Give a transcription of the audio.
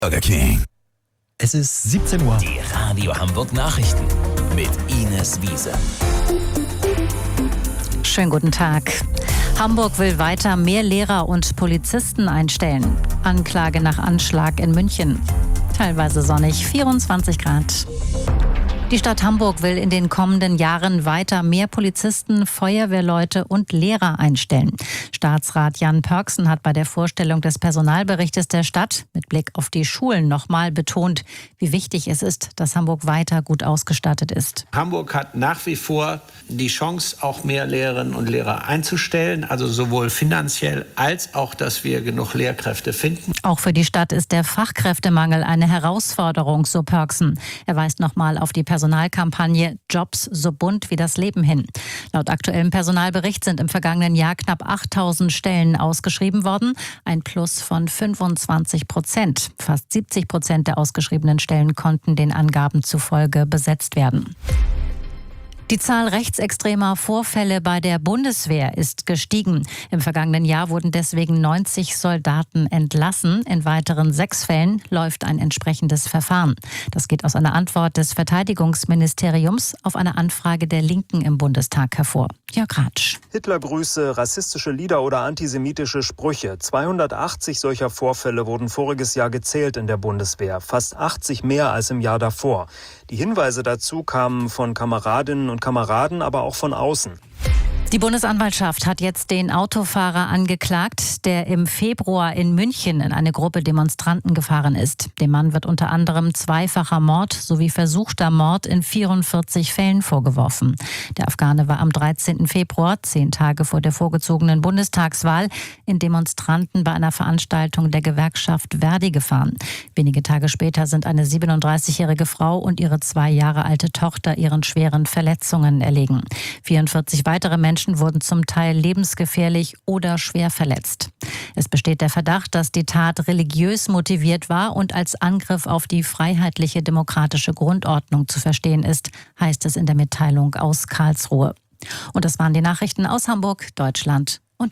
Burger King. Es ist 17 Uhr. Die Radio Hamburg Nachrichten mit Ines Wiese. Schönen guten Tag. Hamburg will weiter mehr Lehrer und Polizisten einstellen. Anklage nach Anschlag in München. Teilweise sonnig, 24 Grad. Die Stadt Hamburg will in den kommenden Jahren weiter mehr Polizisten, Feuerwehrleute und Lehrer einstellen. Staatsrat Jan Pörksen hat bei der Vorstellung des Personalberichtes der Stadt mit Blick auf die Schulen nochmal betont, wie wichtig es ist, dass Hamburg weiter gut ausgestattet ist. Hamburg hat nach wie vor die Chance, auch mehr Lehrerinnen und Lehrer einzustellen, also sowohl finanziell als auch, dass wir genug Lehrkräfte finden. Auch für die Stadt ist der Fachkräftemangel eine Herausforderung, so Pörksen. Er weist nochmal auf die Personalkampagne Jobs so bunt wie das Leben hin. Laut aktuellem Personalbericht sind im vergangenen Jahr knapp 8000 Stellen ausgeschrieben worden, ein Plus von 25%. Fast 70% der ausgeschriebenen Stellen konnten den Angaben zufolge besetzt werden. Die Zahl rechtsextremer Vorfälle bei der Bundeswehr ist gestiegen. Im vergangenen Jahr wurden deswegen 90 Soldaten entlassen. In weiteren 6 Fällen läuft ein entsprechendes Verfahren. Das geht aus einer Antwort des Verteidigungsministeriums auf eine Anfrage der Linken im Bundestag hervor. Jörg Ratsch. Hitlergrüße, rassistische Lieder oder antisemitische Sprüche. 280 solcher Vorfälle wurden voriges Jahr gezählt in der Bundeswehr. Fast 80 mehr als im Jahr davor. Die Hinweise dazu kamen von Kameradinnen und Kameraden, aber auch von außen. Die Bundesanwaltschaft hat jetzt den Autofahrer angeklagt, der im Februar in München in eine Gruppe Demonstranten gefahren ist. Dem Mann wird unter anderem zweifacher Mord sowie versuchter Mord in 44 Fällen vorgeworfen. Der Afghane war am 13. Februar, 10 Tage vor der vorgezogenen Bundestagswahl, in Demonstranten bei einer Veranstaltung der Gewerkschaft Verdi gefahren. Wenige Tage später sind eine 37-jährige Frau und ihre 2 Jahre alte Tochter ihren schweren Verletzungen erlegen. 44 weitere Menschen wurden zum Teil lebensgefährlich oder schwer verletzt. Es besteht der Verdacht, dass die Tat religiös motiviert war und als Angriff auf die freiheitliche demokratische Grundordnung zu verstehen ist, heißt es in der Mitteilung aus Karlsruhe. Und das waren die Nachrichten aus Hamburg, Deutschland